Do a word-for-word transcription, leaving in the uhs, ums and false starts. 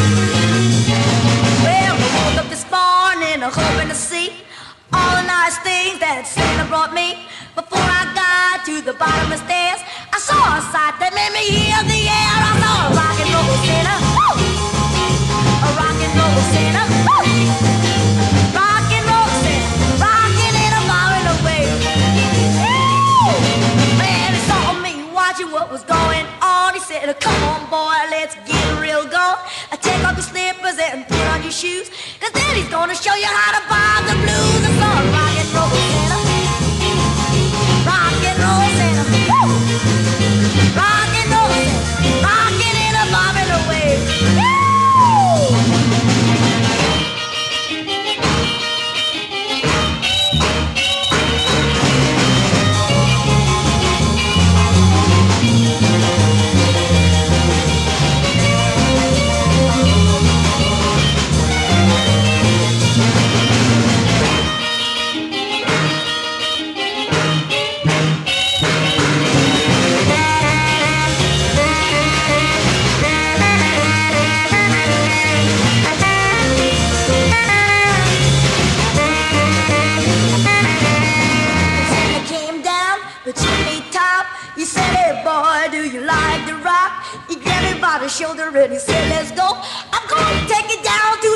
Well, I woke up this morning hoping to see all the nice things that Santa brought me. Before I got to the bottom of the stairs, I saw a sight that made me hear the air. I saw a rock and roll Santa, woo! A rock and roll Santa, woo! Rock and roll Santa, rocking in a bar in a way. Woo! Man, he saw me watching what was going on. He said, come on boy, let's get real going. Take off your slippers and put on your shoes, cause then he's gonna show you how to buy the blues. I saw a rock and roll Santa, rock and roll Santa, woo! Rock and roll Santa, rocking in a bar in a way. Shoulder and he said, let's go. I'm going to take it down to